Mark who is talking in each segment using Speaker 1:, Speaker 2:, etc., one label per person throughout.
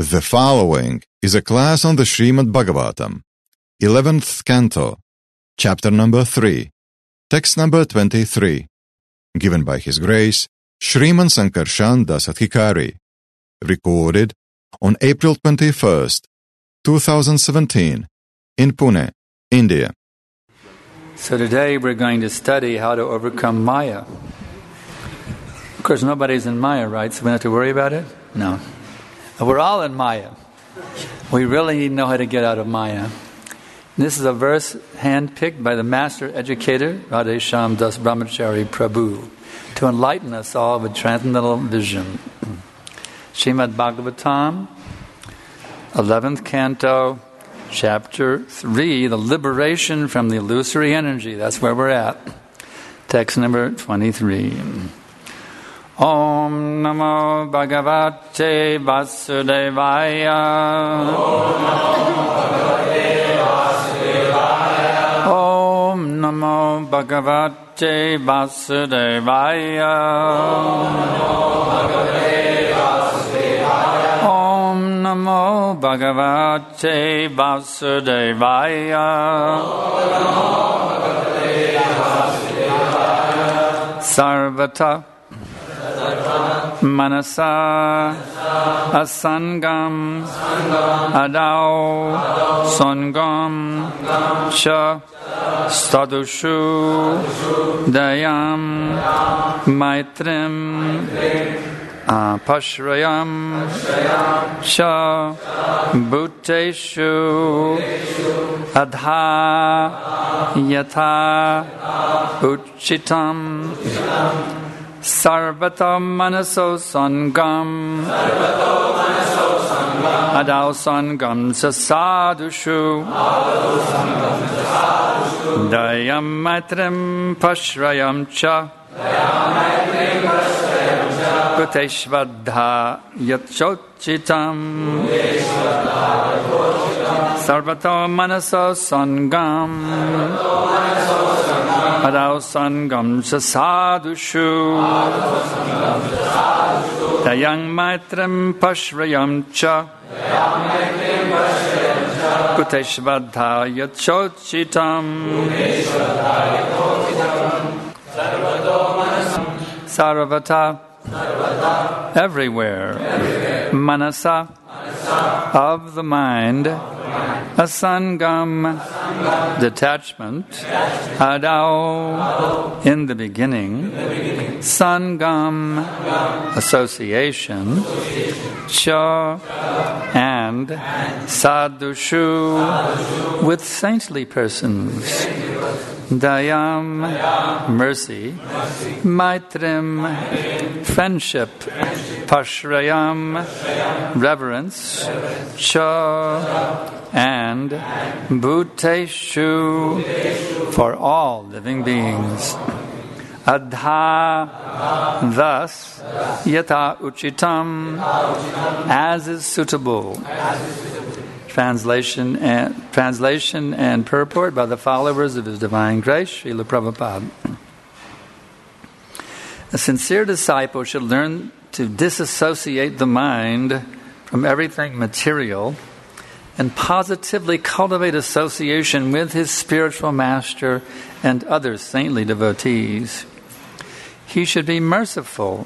Speaker 1: The following is a class on the Srimad Bhagavatam, 11th Canto, Chapter number 3, Text number 23, given by His Grace, Shriman Sankarshan Das Adhikari, recorded on April 21st, 2017, in Pune, India.
Speaker 2: So today we're going to study how to overcome Maya. Of course, nobody's in Maya, right? So we don't have to worry about it? No. We're all in Maya. We really need to know how to get out of Maya. This is a verse handpicked by the master educator, Radhesham Das Brahmachari Prabhu, to enlighten us all with transcendental vision. Srimad Bhagavatam, 11th Canto, Chapter 3, the liberation from the illusory energy. That's where we're at. Text number 23. Om Namo Bhagavate Vasudevaya. Om Namo Bhagavate Vasudevaya. Om Namo Bhagavate Vasudevaya. Sarvata Manasa Asangam Adau Sangam Cha Stadushu Dayam Maitrim Pashrayam Cha Bhuteshu Adha Yatha Uchitam Sarvata Manaso Sangam Adao Sangam Sasadushu Dayam Maitrim Pashrayam Cha Bhuteshvadha Yatchochitam Sarvata Manaso Sangam Adao Sangam Sasadushu Dayang Maitrim Pashrayam Cha Bhuteshvadha Yatchochitam Sarvata everywhere Manasa of the mind Asangam detachment Adao in the beginning Sangam association Cha and Sadhushu with saintly persons Dayam mercy Maitrim friendship Pashrayam reverence Cha and Bhuteshu for all living beings. Adha thus Yata Uchitam as is suitable. Translation and purport by the followers of His Divine Grace, Srila Prabhupada. A sincere disciple should learn to disassociate the mind from everything material and positively cultivate association with his spiritual master and other saintly devotees. He should be merciful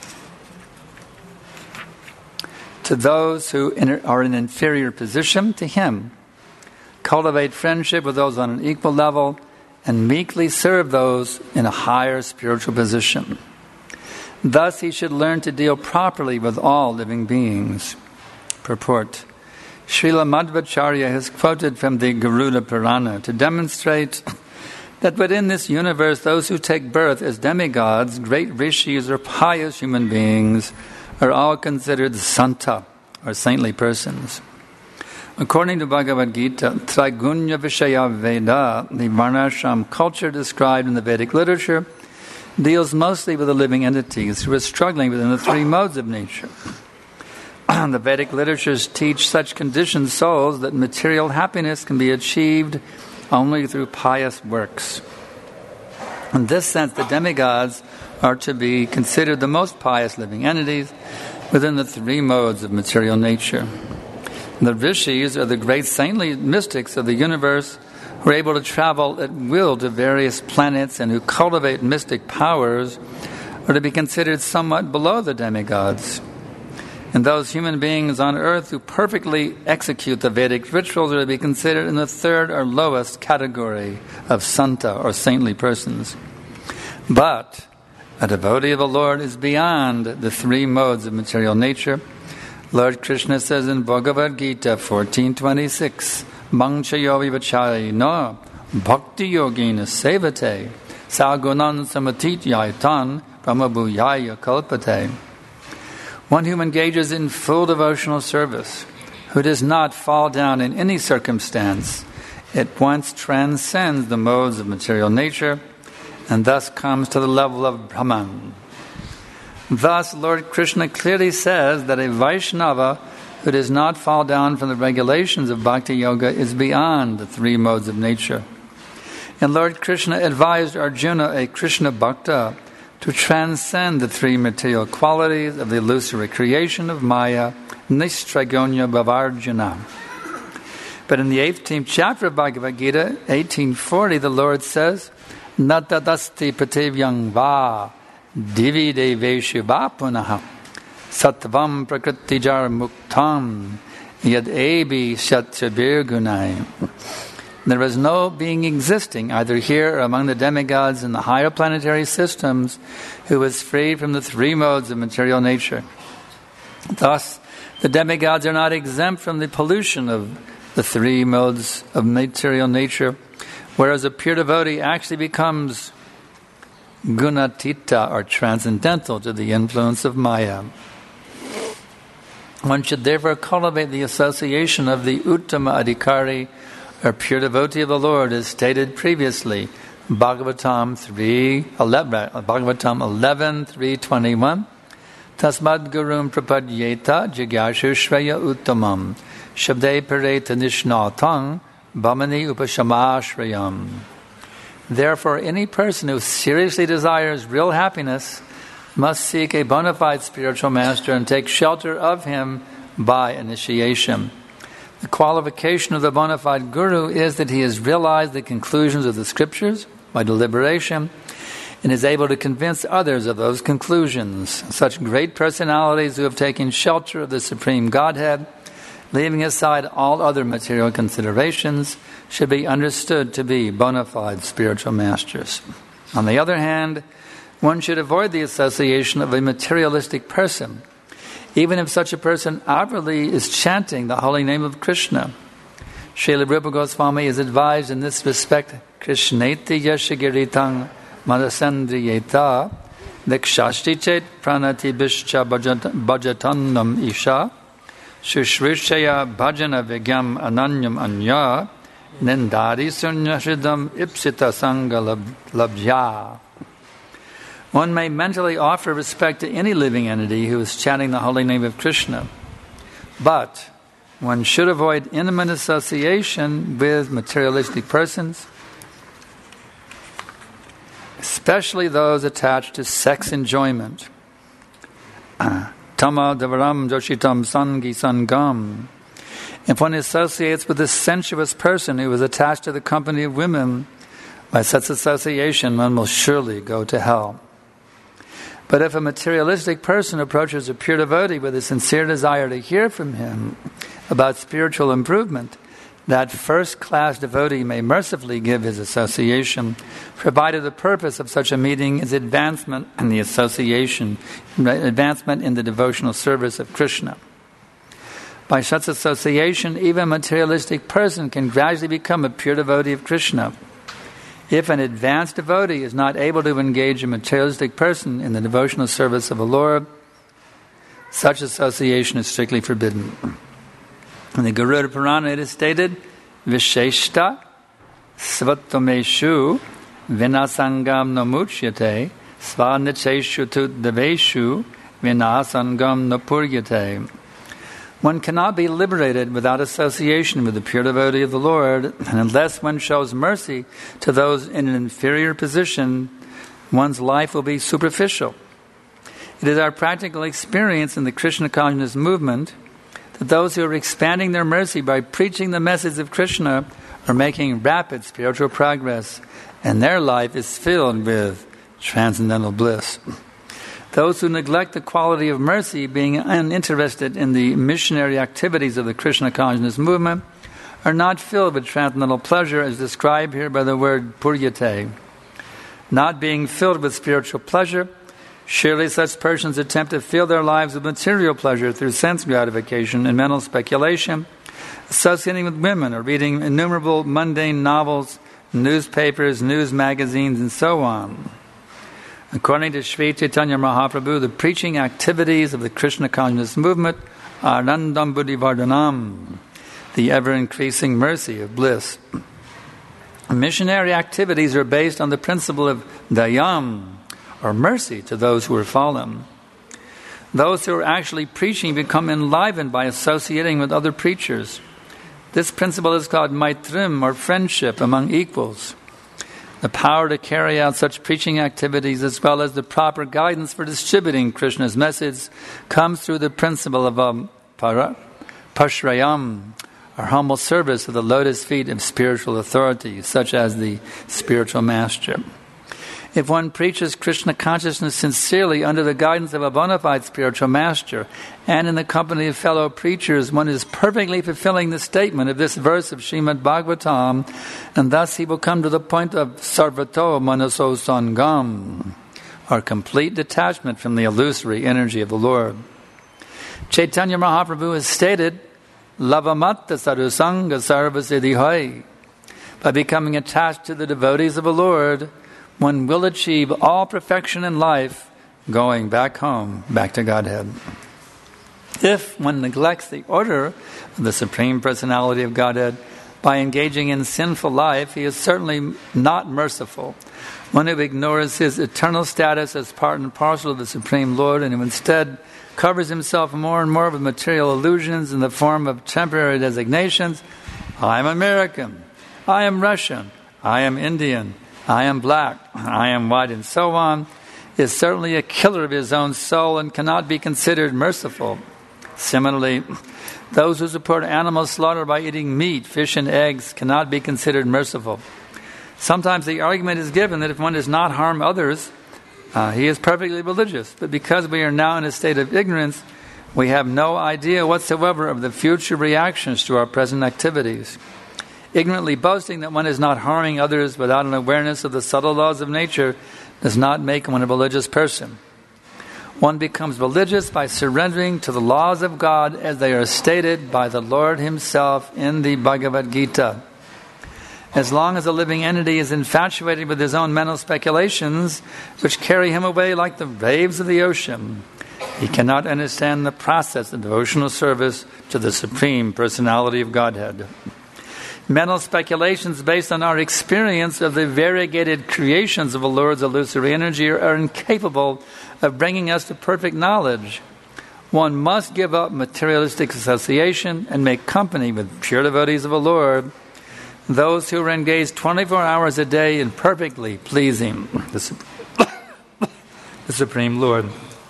Speaker 2: to those who are in an inferior position to him, cultivate friendship with those on an equal level, and meekly serve those in a higher spiritual position. Thus he should learn to deal properly with all living beings. Purport. Srila Madhvacharya has quoted from the Garuda Purana to demonstrate that within this universe those who take birth as demigods, great rishis or pious human beings are all considered santa or saintly persons. According to Bhagavad Gita, Traigunya Vishaya Veda, the Varnashram culture described in the Vedic literature, deals mostly with the living entities who are struggling within the three modes of nature. The Vedic literatures teach such conditioned souls that material happiness can be achieved only through pious works. In this sense, the demigods are to be considered the most pious living entities, within the three modes of material nature. The rishis are the great saintly mystics of the universe who are able to travel at will to various planets and who cultivate mystic powers are to be considered somewhat below the demigods. And those human beings on earth who perfectly execute the Vedic rituals are to be considered in the third or lowest category of santa or saintly persons. But a devotee of the Lord is beyond the three modes of material nature. Lord Krishna says in Bhagavad Gita 14:26, Mangchayo vivachayana bhakti yogina sevate sagunan samatityaitan brahmabhuyaya kalpate. One who engages in full devotional service, who does not fall down in any circumstance, at once transcends the modes of material nature and thus comes to the level of Brahman. Thus, Lord Krishna clearly says that a Vaishnava who does not fall down from the regulations of Bhakti Yoga is beyond the three modes of nature. And Lord Krishna advised Arjuna, a Krishna Bhakta, to transcend the three material qualities of the illusory creation of Maya, Nistragonya Bhavarjuna. But in the 18th chapter of Bhagavad Gita, 1840, the Lord says, Natadasti Prativyang Va Divi Deveshu Vapunaha Sattvam Prakritijar Muktam Yad Ebi Shatrabir Gunai. There is no being existing, either here or among the demigods in the higher planetary systems, who is free from the three modes of material nature. Thus, the demigods are not exempt from the pollution of the three modes of material nature, whereas a pure devotee actually becomes gunatita, or transcendental, to the influence of Maya. One should therefore cultivate the association of the Uttama Adhikari, or pure devotee of the Lord, as stated previously, Bhagavatam 11:321. Tasmad Gurum Prapadyeta Jigyashu Shreya Uttamam Shabde Pareta Nishnatang Bhamani Upashamashrayam. Therefore, any person who seriously desires real happiness must seek a bona fide spiritual master and take shelter of him by initiation. The qualification of the bona fide guru is that he has realized the conclusions of the scriptures by deliberation and is able to convince others of those conclusions. Such great personalities who have taken shelter of the Supreme Godhead, leaving aside all other material considerations, should be understood to be bona fide spiritual masters. On the other hand, one should avoid the association of a materialistic person, even if such a person outwardly is chanting the holy name of Krishna. Srila Rupa Goswami is advised in this respect, Krishneti yashagiritang madasandriyeta dikshashti chet pranati bishcha bhajatannam isha shushrushaya bhajana vigyam ananyam anya nindari sunyashidam ipsita sangha labhya. One may mentally offer respect to any living entity who is chanting the holy name of Krishna, but one should avoid intimate association with materialistic persons, especially those attached to sex enjoyment. Tama davaram joshitam sangi sangam. If one associates with a sensuous person who is attached to the company of women, by such association one will surely go to hell. But if a materialistic person approaches a pure devotee with a sincere desire to hear from him about spiritual improvement, that first-class devotee may mercifully give his association, provided the purpose of such a meeting is advancement in the association, advancement in the devotional service of Krishna. By such association, even a materialistic person can gradually become a pure devotee of Krishna. If an advanced devotee is not able to engage a materialistic person in the devotional service of the Lord, such association is strictly forbidden. In the Garuda Purana it is stated, Visheshta svatameshu vinasangam namuchyate svanacheshu tu deveshu vinasangam napuryate. One cannot be liberated without association with the pure devotee of the Lord, and unless one shows mercy to those in an inferior position, one's life will be superficial. It is our practical experience in the Krishna consciousness movement that those who are expanding their mercy by preaching the message of Krishna are making rapid spiritual progress, and their life is filled with transcendental bliss. Those who neglect the quality of mercy, being uninterested in the missionary activities of the Krishna consciousness movement, are not filled with transcendental pleasure as described here by the word puryate. Not being filled with spiritual pleasure, surely such persons attempt to fill their lives with material pleasure through sense gratification and mental speculation, associating with women or reading innumerable mundane novels, newspapers, news magazines, and so on. According to Sri Chaitanya Mahaprabhu, the preaching activities of the Krishna consciousness movement are Anandam Buddhivardhanam, the ever-increasing mercy of bliss. Missionary activities are based on the principle of dayam, or mercy to those who are fallen. Those who are actually preaching become enlivened by associating with other preachers. This principle is called maitrim, or friendship among equals. The power to carry out such preaching activities, as well as the proper guidance for distributing Krishna's message, comes through the principle of pashrayam, or humble service of the lotus feet of spiritual authorities, such as the spiritual master. If one preaches Krishna consciousness sincerely under the guidance of a bona fide spiritual master and in the company of fellow preachers, one is perfectly fulfilling the statement of this verse of Srimad Bhagavatam, and thus he will come to the point of sarvato manaso sangam, or complete detachment from the illusory energy of the Lord. Chaitanya Mahaprabhu has stated, Lavamatta sarusanga sarvasiddhihai. By becoming attached to the devotees of the Lord, one will achieve all perfection in life, going back home, back to Godhead. If one neglects the order of the Supreme Personality of Godhead by engaging in sinful life, he is certainly not merciful. One who ignores his eternal status as part and parcel of the Supreme Lord, and who instead covers himself more and more with material illusions in the form of temporary designations. I am American, I am Russian, I am Indian, I am black, I am white, and so on, is certainly a killer of his own soul and cannot be considered merciful. Similarly, those who support animal slaughter by eating meat, fish, and eggs cannot be considered merciful. Sometimes the argument is given that if one does not harm others, he is perfectly religious. But because we are now in a state of ignorance, we have no idea whatsoever of the future reactions to our present activities. Ignorantly boasting that one is not harming others without an awareness of the subtle laws of nature does not make one a religious person. One becomes religious by surrendering to the laws of God as they are stated by the Lord Himself in the Bhagavad Gita. As long as a living entity is infatuated with his own mental speculations, which carry him away like the waves of the ocean, he cannot understand the process of devotional service to the Supreme Personality of Godhead. Mental speculations based on our experience of the variegated creations of the Lord's illusory energy are incapable of bringing us to perfect knowledge. One must give up materialistic association and make company with pure devotees of the Lord, those who are engaged 24 hours a day in perfectly pleasing the Supreme Lord.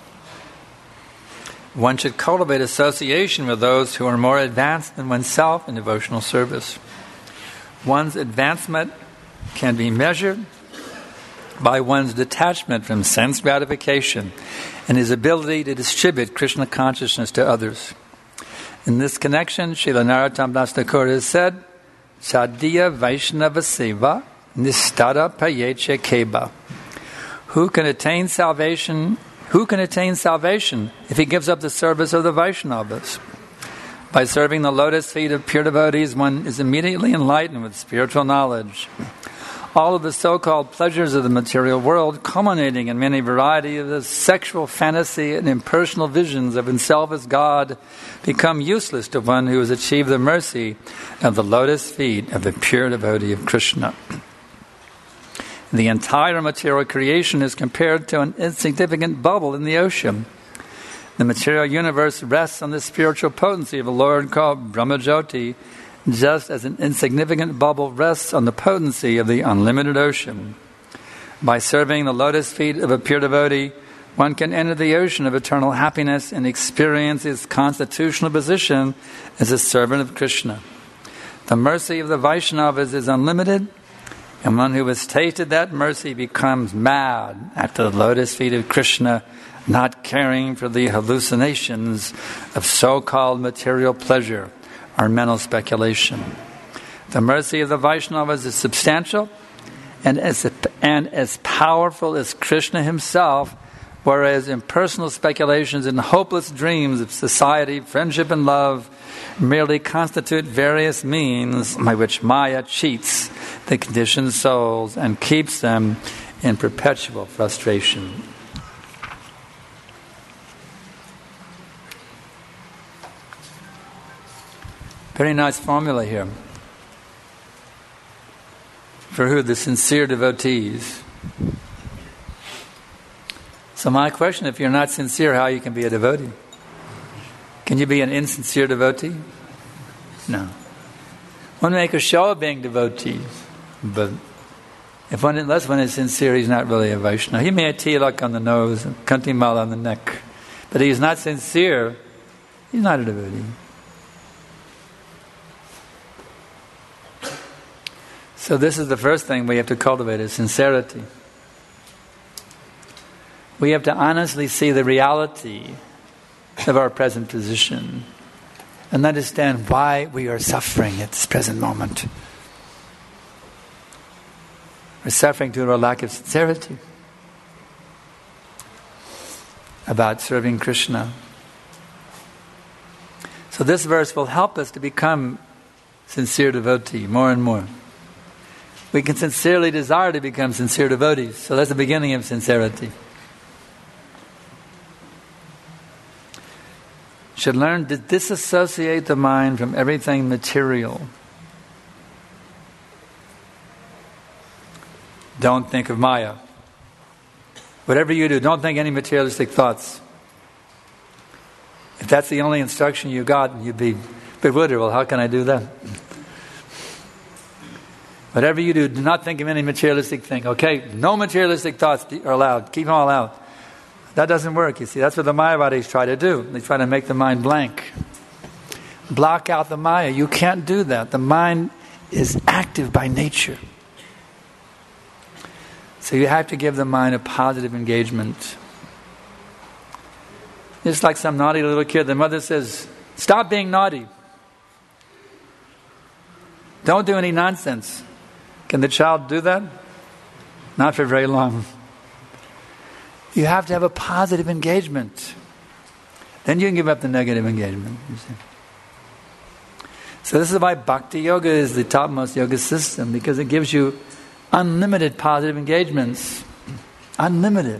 Speaker 2: One should cultivate association with those who are more advanced than oneself in devotional service. One's advancement can be measured by one's detachment from sense gratification and his ability to distribute Krishna consciousness to others. In this connection, Srila Narottam Das Thakur has said, Sadhya Vaishnava Seva Nistara Payeche Keba. Who can attain salvation if he gives up the service of the Vaishnavas? By serving the lotus feet of pure devotees, one is immediately enlightened with spiritual knowledge. All of the so-called pleasures of the material world, culminating in many varieties of the sexual fantasy and impersonal visions of himself as God, become useless to one who has achieved the mercy of the lotus feet of the pure devotee of Krishna. The entire material creation is compared to an insignificant bubble in the ocean. The material universe rests on the spiritual potency of a Lord called Brahmajyoti, just as an insignificant bubble rests on the potency of the unlimited ocean. By serving the lotus feet of a pure devotee, one can enter the ocean of eternal happiness and experience his constitutional position as a servant of Krishna. The mercy of the Vaishnavas is unlimited, and one who has tasted that mercy becomes mad at the lotus feet of Krishna, not caring for the hallucinations of so-called material pleasure or mental speculation. The mercy of the Vaishnavas is substantial and as powerful as Krishna himself, whereas impersonal speculations and hopeless dreams of society, friendship, and love merely constitute various means by which Maya cheats the conditioned souls and keeps them in perpetual frustration. Very nice formula here. For who? The sincere devotees. So my question, if you're not sincere, how you can be a devotee? Can you be an insincere devotee? No. One make a show of being devotees, but unless one is sincere, he's not really a Vaishnava. He may have tilak on the nose and kantimal on the neck, but he's not sincere, he's not a devotee. So this is the first thing we have to cultivate, is sincerity. We have to honestly see the reality of our present position and understand why we are suffering at this present moment. We're suffering due to a lack of sincerity about serving Krishna. So this verse will help us to become sincere devotee more and more. We can sincerely desire to become sincere devotees. So that's the beginning of sincerity. Should learn to disassociate the mind from everything material. Don't think of Maya. Whatever you do, don't think any materialistic thoughts. If that's the only instruction you got, you'd be bewildered. Well, how can I do that? Whatever you do not think of any materialistic thing. Okay, no materialistic thoughts are allowed. Keep them all out. That doesn't work, you see. That's what the Mayavadis try to do. They try to make the mind blank. Block out the Maya. You can't do that. The mind is active by nature. So you have to give the mind a positive engagement. Just like some naughty little kid, the mother says, "Stop being naughty. Don't do any nonsense." Can the child do that? Not for very long. You have to have a positive engagement. Then you can give up the negative engagement. You see. So this is why Bhakti Yoga is the topmost yoga system, because it gives you unlimited positive engagements. Unlimited.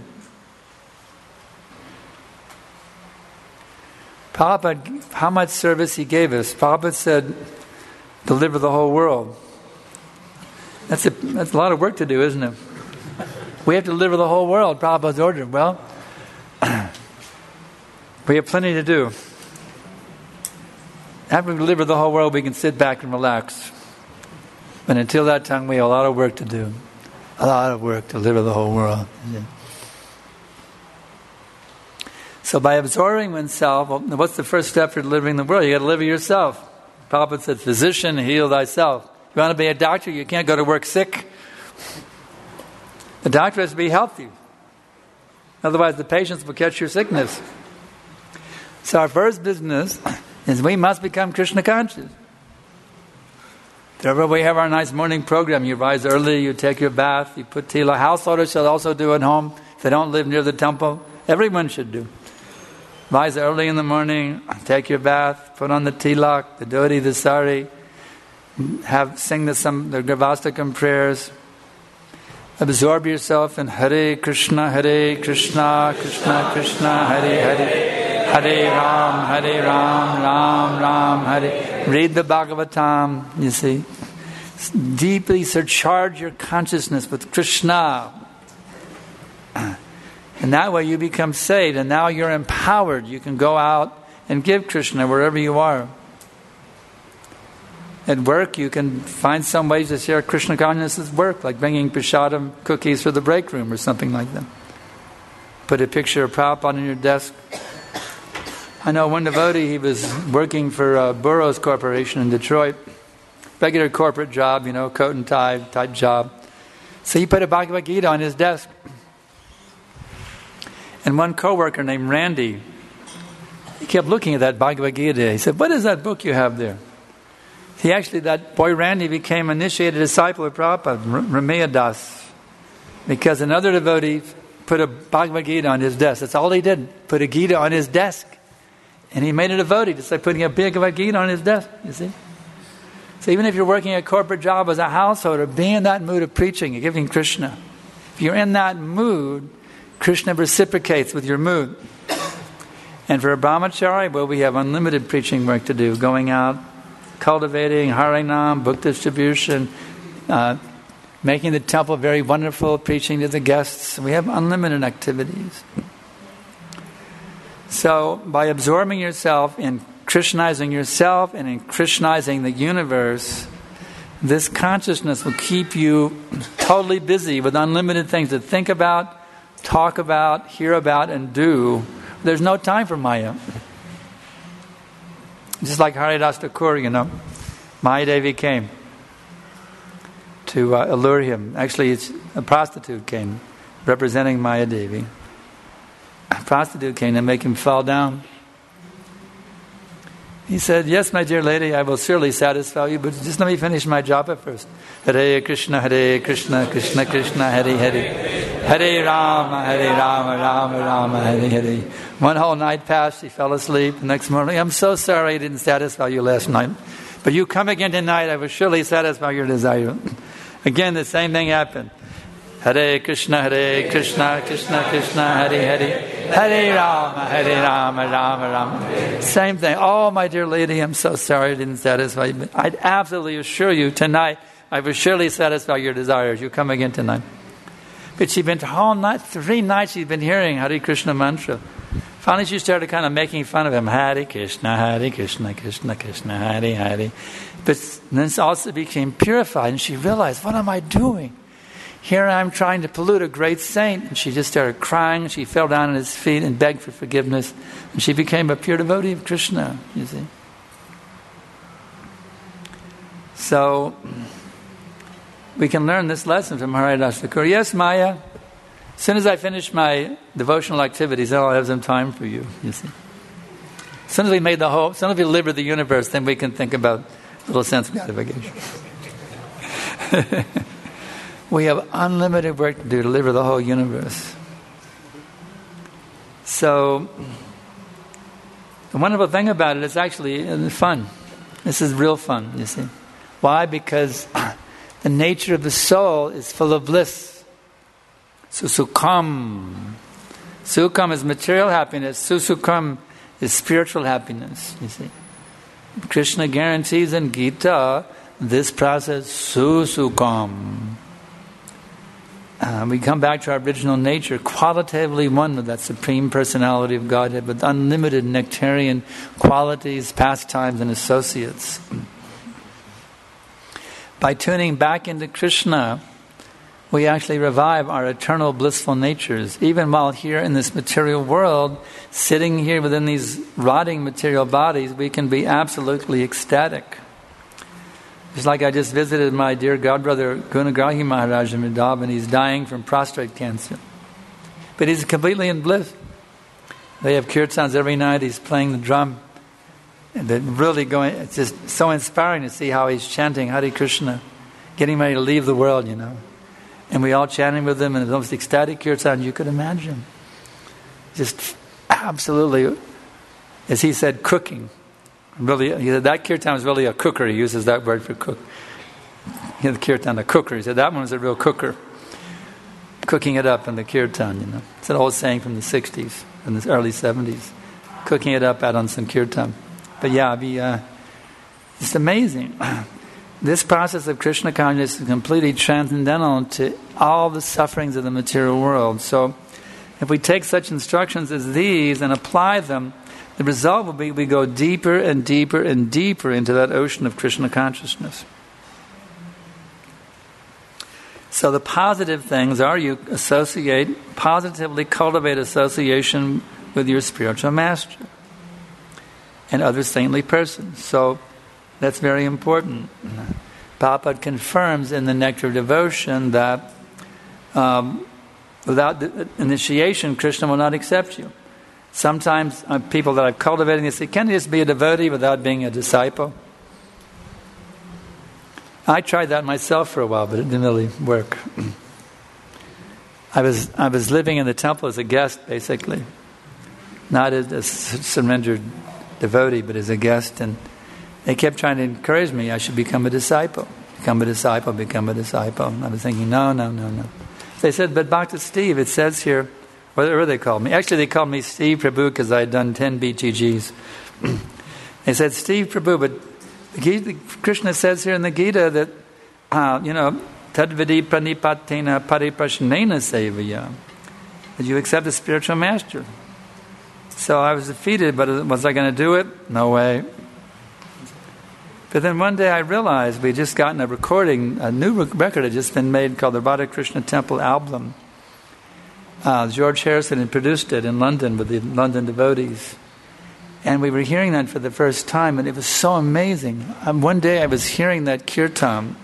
Speaker 2: Prabhupada, how much service he gave us. Prabhupada said, deliver the whole world. That's a lot of work to do, isn't it? We have to deliver the whole world, Prabhupada's order. Well, we have plenty to do. After we deliver the whole world, we can sit back and relax. But until that time, we have a lot of work to do. A lot of work to deliver the whole world. So by absorbing oneself, what's the first step for delivering the world? You got to deliver yourself. Prabhupada said, physician, heal thyself. You want to be a doctor, you can't go to work sick. The doctor has to be healthy. Otherwise the patients will catch your sickness. So our first business is we must become Krishna conscious. Therefore we have our nice morning program. You rise early, you take your bath, you put tila. Householders should also do at home. If they don't live near the temple, everyone should do. Rise early in the morning, take your bath, put on the tilak, the dhoti, the sari, sing the Gravastakam prayers. Absorb yourself in Hare Krishna, Krishna Krishna, Hare Hare, Hare Ram, Ram Ram, Hare. Read the Bhagavatam, you see. Deeply surcharge your consciousness with Krishna. And that way you become saved, and now you're empowered. You can go out and give Krishna wherever you are. At work, you can find some ways to share Krishna consciousness at work, like bringing prasadam cookies for the break room or something like that. Put a picture of Prabhupada on your desk. I know one devotee, he was working for Burroughs Corporation in Detroit. Regular corporate job, coat and tie type job. So he put a Bhagavad Gita on his desk. And one coworker named Randy, he kept looking at that Bhagavad Gita. He said, "What is that book you have there?" That boy Randy became initiated disciple of Prabhupada, Ramaya Das, because another devotee put a Bhagavad Gita on his desk. That's all he did, put a Gita on his desk. And he made a devotee just like putting a Bhagavad Gita on his desk, you see. So even if you're working a corporate job as a householder, be in that mood of preaching, you're giving Krishna. If you're in that mood, Krishna reciprocates with your mood. And for a brahmachari, well, we have unlimited preaching work to do, going out, cultivating Harinam, book distribution, making the temple very wonderful, preaching to the guests. We have unlimited activities. So by absorbing yourself in Krishnizing yourself and in Krishnizing the universe, this consciousness will keep you totally busy with unlimited things to think about, talk about, hear about, and do. There's no time for Maya. Just like Haridas Thakur, Maya Devi came to allure him. Actually, it's a prostitute came representing Maya Devi. A prostitute came to make him fall down. He said, "Yes, my dear lady, I will surely satisfy you, but just let me finish my japa first. Hare Krishna, Krishna Krishna, Hare Hare. Hare Rama, Rama Rama, Hare Hare." One whole night passed, he fell asleep. The next morning, "I'm so sorry I didn't satisfy you last night. But you come again tonight, I will surely satisfy your desire." Again, the same thing happened. Hare Krishna, Krishna Krishna, Hare Hare. Hare Rama, Rama Rama. Same thing. "Oh, my dear lady, I'm so sorry I didn't satisfy you. I'd absolutely assure you tonight, I will surely satisfy your desires. You come again tonight." But she'd been whole night, 3 nights she'd been hearing Hare Krishna mantra. Finally she started kind of making fun of him. Hare Krishna, Krishna Krishna, Hare Hare. But then it also became purified and she realized, what am I doing? Here I'm trying to pollute a great saint. And she just started crying. She fell down at his feet and begged for forgiveness. And she became a pure devotee of Krishna, you see. So, we can learn this lesson from Haridas Thakur. "Yes, Maya, as soon as I finish my devotional activities, then I'll have some time for you, you see. As soon as we made as soon as we deliver the universe, then we can think about a little sense gratification." We have unlimited work to do to deliver the whole universe. So, the wonderful thing about it is actually fun. This is real fun, you see. Why? Because the nature of the soul is full of bliss. Sukham. Sukham is material happiness. Sukham is spiritual happiness, you see. Krishna guarantees in Gita this process, Sukham. We come back to our original nature, qualitatively one with that Supreme Personality of Godhead, with unlimited nectarian qualities, pastimes, and associates. By tuning back into Krishna, we actually revive our eternal blissful natures. Even while here in this material world, sitting here within these rotting material bodies, we can be absolutely ecstatic. Just like I just visited my dear godbrother Gunagrahi Maharaj in Vrindavan. He's dying from prostate cancer. But he's completely in bliss. They have kirtans every night. He's playing the drum. And they're really going, it's just so inspiring to see how he's chanting Hare Krishna, getting ready to leave the world, you know. And we all chanting with him, and it's the most ecstatic kirtan you could imagine. Just absolutely, as he said, cooking. Really, he said that kirtan was really a cooker. He uses that word for cook. He had the kirtan, a cooker. He said that one was a real cooker. Cooking it up in the kirtan, you know. It's an old saying from the 60s, in the early 70s. Cooking it up out on some kirtan. But yeah, it's amazing. This process of Krishna consciousness is completely transcendental to all the sufferings of the material world. So if we take such instructions as these and apply them, the result will be we go deeper and deeper and deeper into that ocean of Krishna consciousness. So the positive things are you positively cultivate association with your spiritual master and other saintly persons. So that's very important. Prabhupada confirms in the Nectar of Devotion that without initiation, Krishna will not accept you. Sometimes people that I've cultivated, they say, can you just be a devotee without being a disciple? I tried that myself for a while, but it didn't really work. I was living in the temple as a guest, basically. Not as a surrendered devotee, but as a guest. And they kept trying to encourage me, I should become a disciple. Become a disciple, become a disciple. And I was thinking, no. They said, but Bhakta Steve, it says here, whatever they called me. Actually, they called me Steve Prabhu because I had done 10 BTGs. They said, Steve Prabhu, but Krishna says here in the Gita that, Tadvidi pranipatena pariprashnena sevaya, that you accept the spiritual master. So I was defeated, but was I going to do it? No way. But then one day I realized we'd just gotten a recording, a new record had just been made called the Radha Krishna Temple Album. George Harrison had produced it in London with the London devotees. And we were hearing that for the first time, and it was so amazing. One day I was hearing that kirtan.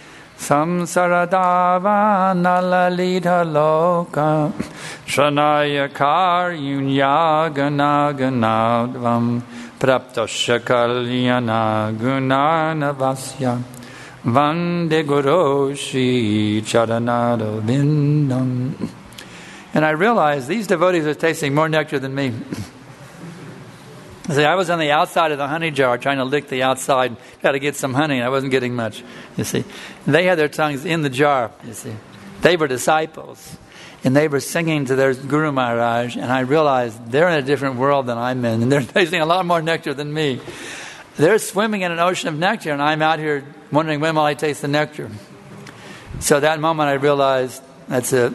Speaker 2: Samsaradava nalalita loka Shanaya karunya ganaganadvam Praptasya kalyana gunanavasya Vande Guru Shri Charanara Vindam. And I realized these devotees are tasting more nectar than me. See, I was on the outside of the honey jar trying to lick the outside, try to get some honey, and I wasn't getting much, you see. And they had their tongues in the jar, you see. They were disciples, and they were singing to their Guru Maharaj, and I realized they're in a different world than I'm in, and they're tasting a lot more nectar than me. They're swimming in an ocean of nectar, and I'm out here wondering when will I taste the nectar. So that moment I realized, that's it.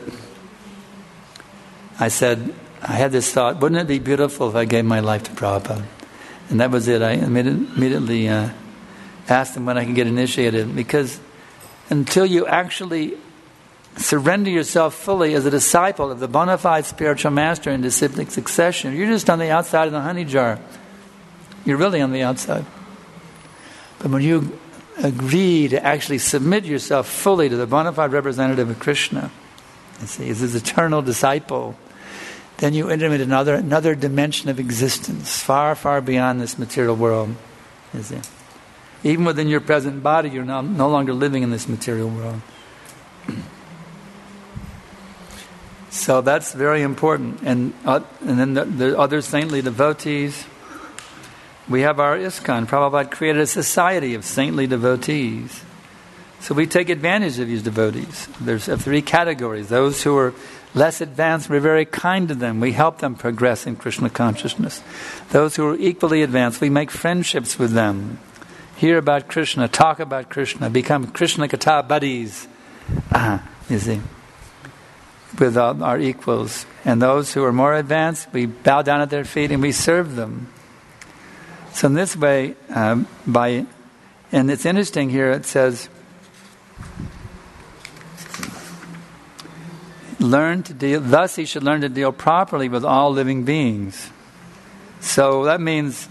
Speaker 2: I said, I had this thought, wouldn't it be beautiful if I gave my life to Prabhupada? And that was it. I immediately asked him when I could get initiated. Because until you actually surrender yourself fully as a disciple of the bona fide spiritual master in disciplic succession, you're just on the outside of the honey jar. You're really on the outside. But when you agree to actually submit yourself fully to the bona fide representative of Krishna, you see, as his eternal disciple, then you enter into another dimension of existence, far, far beyond this material world. You see. Even within your present body, you're no longer living in this material world. So that's very important. And then the other saintly devotees. We have our ISKCON. Prabhupada created a society of saintly devotees. So we take advantage of these devotees. There's 3 categories. Those who are less advanced, we're very kind to them. We help them progress in Krishna consciousness. Those who are equally advanced, we make friendships with them. Hear about Krishna, talk about Krishna, become Krishna Katha buddies, you see, with our equals. And those who are more advanced, we bow down at their feet and we serve them. So in this way, and it's interesting here, it says, thus he should learn to deal properly with all living beings. So that means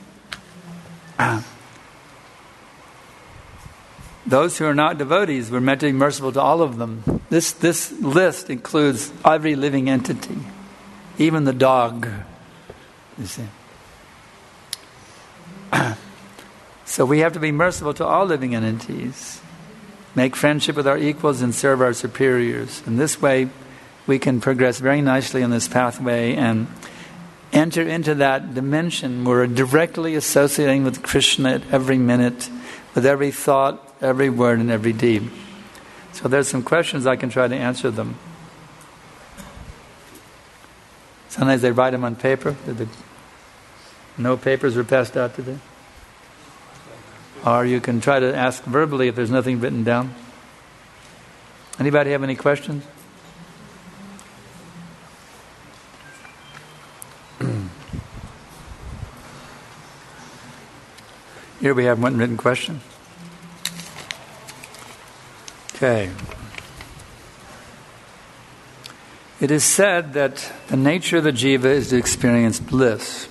Speaker 2: those who are not devotees, we're meant to be merciful to all of them. This list includes every living entity, even the dog, you see. So we have to be merciful to all living entities, make friendship with our equals and serve our superiors. In this way, we can progress very nicely on this pathway and enter into that dimension where we're directly associating with Krishna at every minute, with every thought, every word, and every deed. So there's some questions, I can try to answer them. Sometimes they write them on paper. No papers were passed out today. Or you can try to ask verbally if there's nothing written down. Anybody have any questions? Here we have one written question. Okay. It is said that the nature of the jiva is to experience bliss.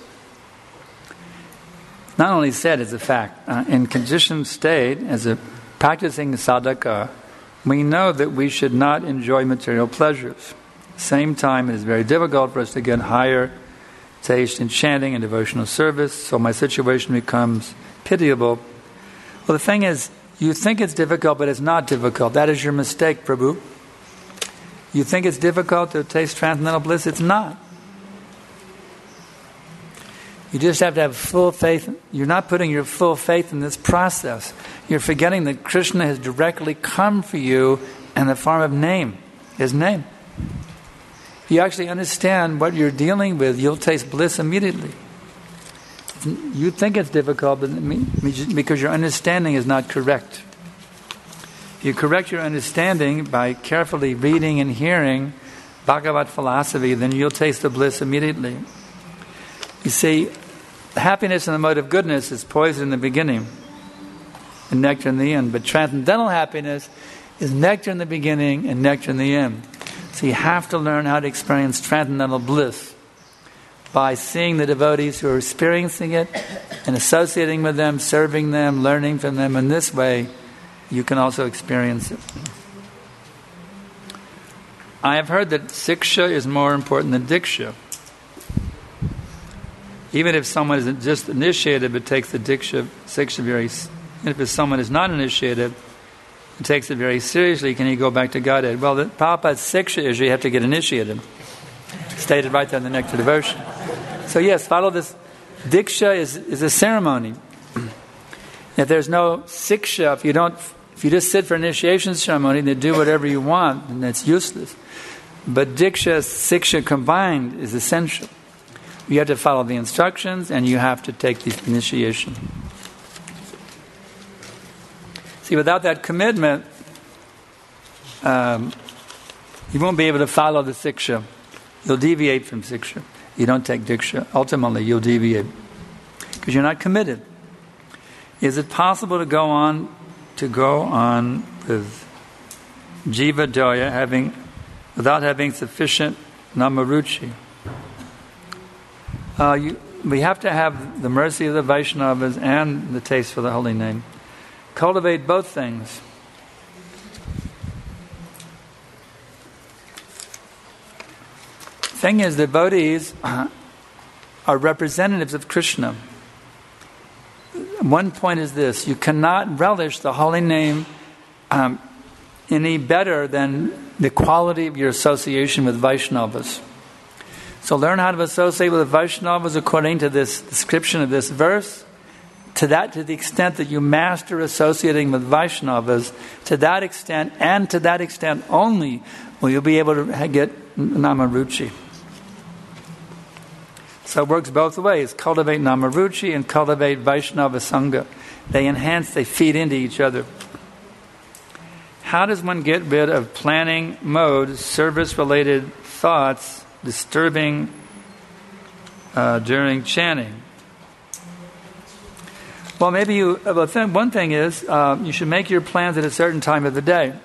Speaker 2: Not only said, it's a fact. In conditioned state, as a practicing sadhaka, we know that we should not enjoy material pleasures. At the same time, it is very difficult for us to get higher taste in chanting and devotional service, so my situation becomes pitiable. Well, the thing is, you think it's difficult, but it's not difficult. That is your mistake, Prabhu. You think it's difficult to taste transcendental bliss? It's not. You just have to have full faith. You're not putting your full faith in this process. You're forgetting that Krishna has directly come for you in the form of name, His name. If you actually understand what you're dealing with, you'll taste bliss immediately. You think it's difficult because your understanding is not correct. You correct your understanding by carefully reading and hearing Bhagavad philosophy, then you'll taste the bliss immediately. You see, happiness in the mode of goodness is poison in the beginning and nectar in the end. But transcendental happiness is nectar in the beginning and nectar in the end. So you have to learn how to experience transcendental bliss by seeing the devotees who are experiencing it and associating with them, serving them, learning from them. In this way, you can also experience it. I have heard that siksha is more important than diksha. Even if someone is just initiated but takes the siksha very, and if someone is not initiated and takes it very seriously, can he go back to Godhead? Well, the Prabhupada's siksha is you have to get initiated. Stated right there in the Nectar Devotion. So yes, follow this. Diksha is a ceremony. If there's no siksha, if you just sit for initiation ceremony and do whatever you want, then that's useless. But diksha, siksha combined is essential. You have to follow the instructions and you have to take the initiation. See, without that commitment, you won't be able to follow the siksha. You'll deviate from siksha. You don't take diksha. Ultimately, you'll deviate because you're not committed. Is it possible to go on with jiva doya without having sufficient namaruchi? We have to have the mercy of the Vaishnavas and the taste for the holy name. Cultivate both things. Thing is, devotees are representatives of Krishna. One point is this: you cannot relish the holy name any better than the quality of your association with Vaishnavas. So learn how to associate with the Vaishnavas according to this description of this verse. To the extent that you master associating with Vaishnavas, to that extent and to that extent only will you be able to get namaruchi. So it works both ways. Cultivate namaruchi and cultivate Vaishnava Sangha. They feed into each other. How does one get rid of planning mode, service-related thoughts disturbing during chanting? Well, one thing is you should make your plans at a certain time of the day.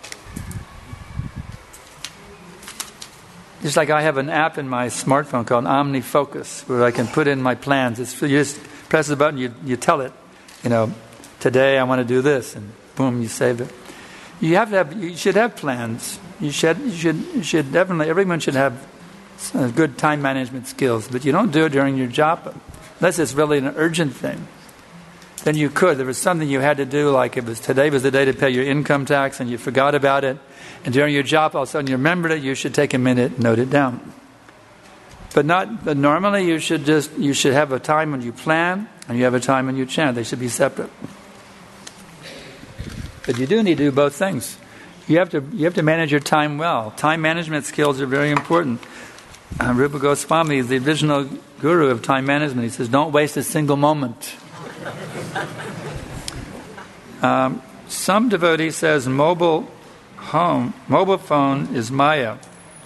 Speaker 2: Just like I have an app in my smartphone called OmniFocus, where I can put in my plans. You just press the button, you tell it, today I want to do this, and boom, you save it. You should have plans. You should definitely. Everyone should have good time management skills, but you don't do it during your japa, unless it's really an urgent thing. Then you could. There was something you had to do, like today was the day to pay your income tax, and you forgot about it. And during your japa, all of a sudden you remembered it. You should take a minute and note it down. But normally you should have a time when you plan, and you have a time when you chant. They should be separate. But you do need to do both things. You have to manage your time well. Time management skills are very important. Rupa Goswami is the original guru of time management. He says, "Don't waste a single moment." Some devotee says mobile phone is Maya,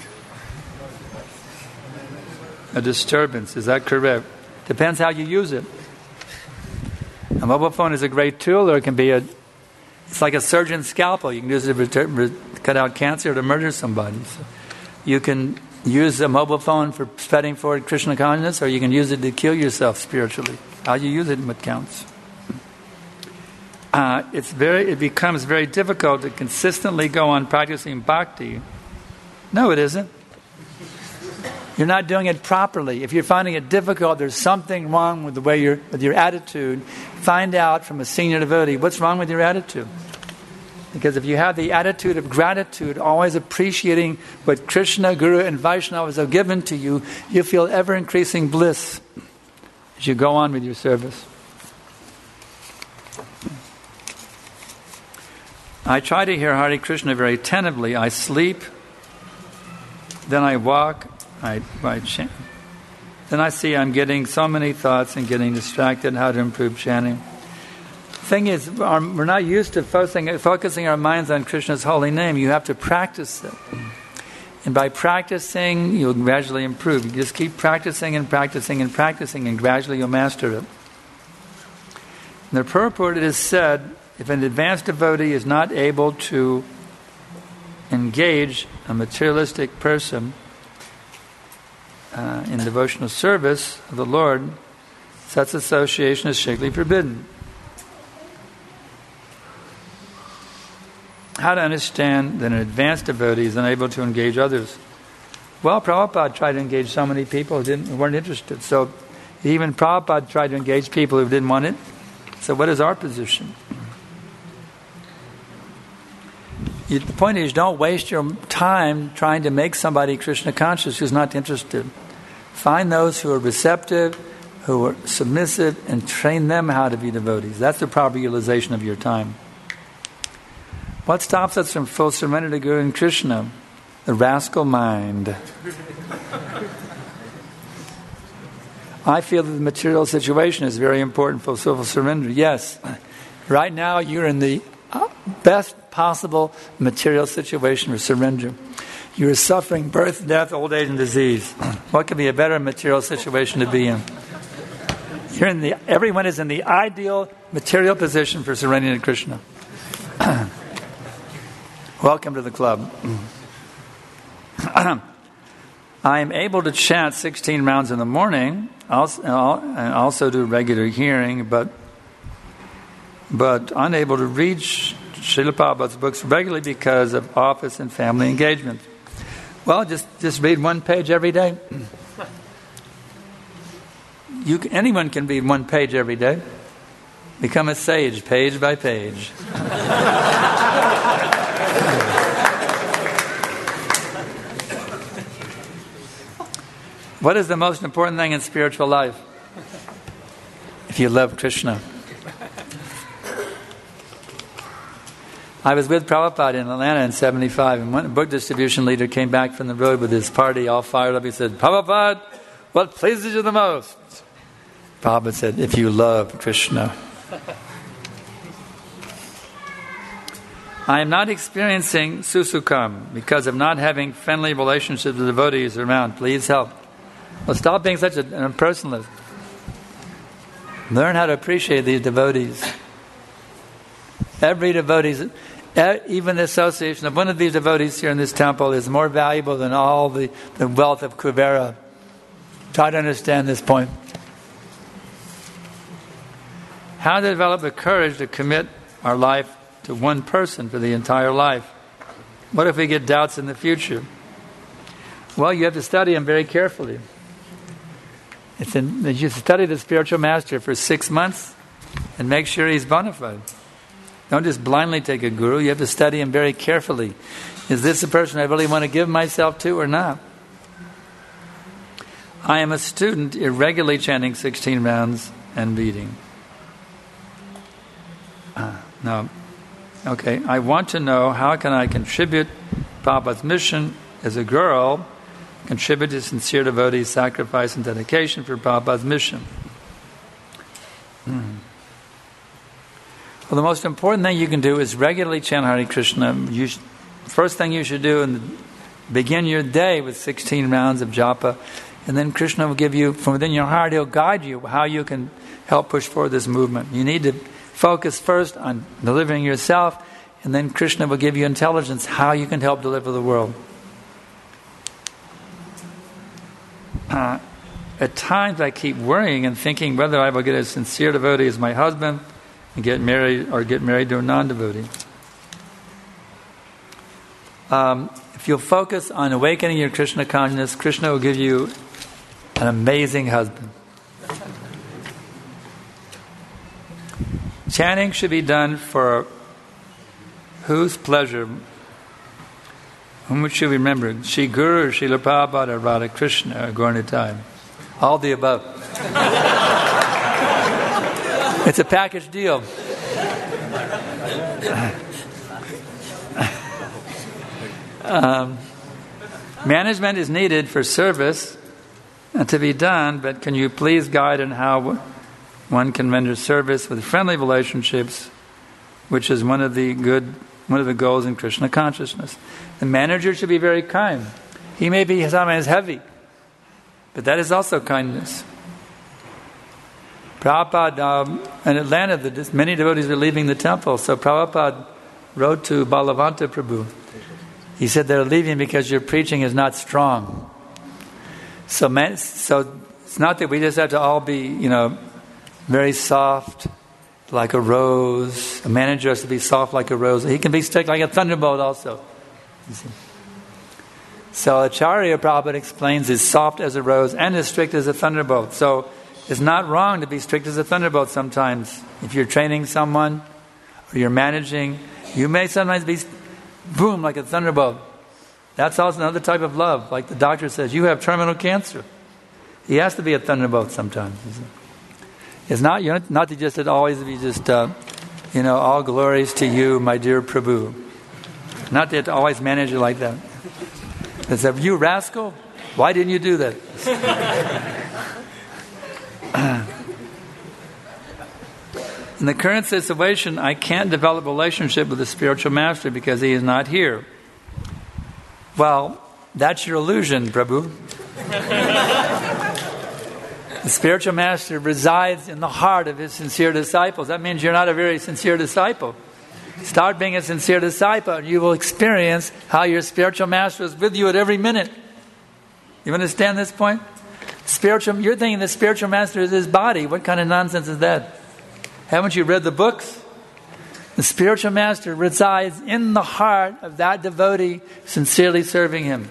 Speaker 2: a disturbance. Is that correct? Depends how you use it. A mobile phone is a great tool, or it can be it's like a surgeon's scalpel. You can use it to cut out cancer or to murder somebody. So You can use a mobile phone for spreading forward Krishna consciousness, or you can use it to kill yourself spiritually. How you use it is what counts. It becomes very difficult to consistently go on practicing bhakti. No, it isn't. You're not doing it properly. If you're finding it difficult, there's something wrong with the way with your attitude. Find out from a senior devotee what's wrong with your attitude. Because if you have the attitude of gratitude, always appreciating what Krishna, Guru, and Vaishnavas have given to you, you feel ever-increasing bliss as you go on with your service. I try to hear Hare Krishna very attentively. I sleep, then I walk, I chant. Then I see I'm getting so many thoughts and getting distracted. How to improve chanting. Thing is, we're not used to focusing our minds on Krishna's holy name. You have to practice it. And by practicing, you'll gradually improve. You just keep practicing and practicing and practicing, and gradually you'll master it. In the purport, it is said, if an advanced devotee is not able to engage a materialistic person in devotional service of the Lord, such association is strictly forbidden. How to understand that an advanced devotee is unable to engage others? Well, Prabhupada tried to engage so many people who weren't interested. So even Prabhupada tried to engage people who didn't want it. So what is our position? The point is, don't waste your time trying to make somebody Krishna conscious who's not interested. Find those who are receptive, who are submissive, and train them how to be devotees. That's the proper utilization of your time. What stops us from full surrender to Guru and Krishna? The rascal mind. I feel that the material situation is very important for full surrender. Yes. Right now you're in the best possible material situation for surrender. You're suffering birth, death, old age, and disease. What could be a better material situation to be in? Everyone is in the ideal material position for surrendering to Krishna. Welcome to the club. I am able to chant 16 rounds in the morning, and also do regular hearing, but unable to read Srila Prabhupada's books regularly because of office and family engagement. Well, just read one page every day. Anyone can read one page every day. Become a sage, page by page. What is the most important thing in spiritual life? If you love Krishna. I was with Prabhupada in Atlanta in 1975, and when a book distribution leader came back from the road with his party all fired up, he said, "Prabhupada, what pleases you the most?" Prabhupada said, "If you love Krishna." I am not experiencing susukam because of not having friendly relationships with devotees around. Please help. Well, stop being such an impersonalist. Learn how to appreciate these devotees. Every devotee, even the association of one of these devotees here in this temple is more valuable than all the wealth of Kuvera. Try to understand this point. How to develop the courage to commit our life to one person for the entire life? What if we get doubts in the future? Well, you have to study him very carefully. You study the spiritual master for 6 months and make sure he's bona fide. Don't just blindly take a guru. You have to study him very carefully. Is this the person I really want to give myself to or not? I am a student irregularly chanting 16 rounds and reading. No. Okay. I want to know how can I contribute Prabhupada's mission as a girl, contribute to sincere devotees' sacrifice and dedication for Prabhupada's mission. Well, the most important thing you can do is regularly chant Hare Krishna. First thing you should do is begin your day with 16 rounds of japa, and then Krishna will give you, from within your heart, He'll guide you how you can help push forward this movement. You need to focus first on delivering yourself, and then Krishna will give you intelligence how you can help deliver the world. at times I keep worrying and thinking whether I will get a sincere devotee as my husband and get married to a non-devotee. If you'll focus on awakening your Krishna consciousness, Krishna will give you an amazing husband. Chanting should be done for whose pleasure? Whom should we remember? Shri Guru, or Srila Prabhupada, or Radha Krishna, or Gaura-Nitai? All the above. It's a package deal. Management is needed for service to be done, but can you please guide on how one can render service with friendly relationships, which is one of the goals in Krishna consciousness. The manager should be very kind. He may be sometimes heavy, but that is also kindness. Prabhupada, in Atlanta, many devotees were leaving the temple, so Prabhupada wrote to Balavanta Prabhu. He said, they're leaving because your preaching is not strong. So it's not that we just have to all be, very soft, like a rose. A manager has to be soft like a rose. He can be strict like a thunderbolt also. So Acharya Prabhupada explains is soft as a rose and as strict as a thunderbolt. So it's not wrong to be strict as a thunderbolt sometimes. If you're training someone or you're managing, you may sometimes be boom like a thunderbolt. That's also another type of love. Like the doctor says, you have terminal cancer. He has to be a thunderbolt sometimes. It's not to just always be just, all glories to you, my dear Prabhu. Not to always manage it like that. It's like, you rascal, why didn't you do that? In the current situation, I can't develop a relationship with the spiritual master because he is not here. Well, that's your illusion, Prabhu. The spiritual master resides in the heart of his sincere disciples. That means you're not a very sincere disciple. Start being a sincere disciple and you will experience how your spiritual master is with you at every minute. You understand this point? You're thinking the spiritual master is his body. What kind of nonsense is that? Haven't you read the books? The spiritual master resides in the heart of that devotee sincerely serving him.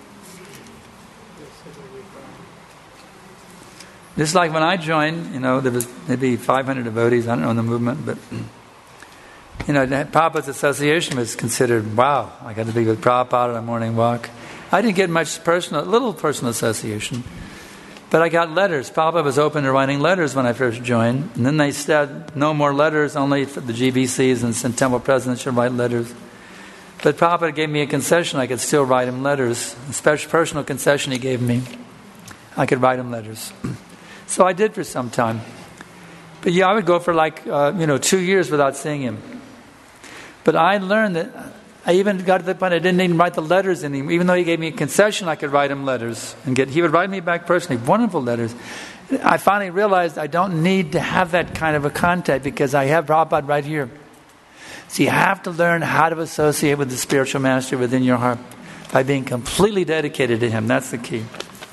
Speaker 2: Just like when I joined, there was maybe 500 devotees. I don't know the movement, but Prabhupada's association was considered, wow, I got to be with Prabhupada on a morning walk. I didn't get much little personal association, but I got letters. Prabhupada was open to writing letters when I first joined, and then they said no more letters, only for the GBCs and some temple presidents should write letters. But Prabhupada gave me a concession; I could still write him letters. A special personal concession he gave me. I could write him letters. So I did for some time. But I would go for 2 years without seeing him. But I learned that I even got to the point I didn't even write the letters anymore. Even though he gave me a concession, I could write him letters. He would write me back personally, wonderful letters. I finally realized I don't need to have that kind of a contact because I have Prabhupada right here. So you have to learn how to associate with the spiritual master within your heart by being completely dedicated to him. That's the key.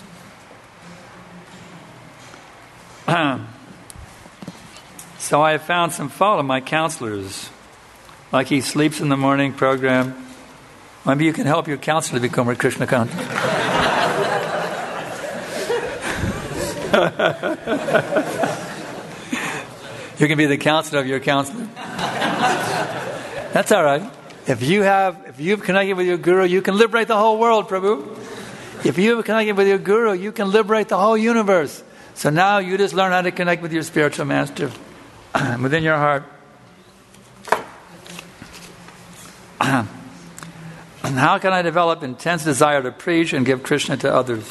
Speaker 2: So I have found some fault in my counselors. Like he sleeps in the morning program. Maybe you can help your counselor to become a Krishna conscious. You can be the counselor of your counselor. That's all right. If you've connected with your guru, you can liberate the whole world, Prabhu. If you've connected with your guru, you can liberate the whole universe. So now you just learn how to connect with your spiritual master within your heart. And how can I develop intense desire to preach and give Krishna to others?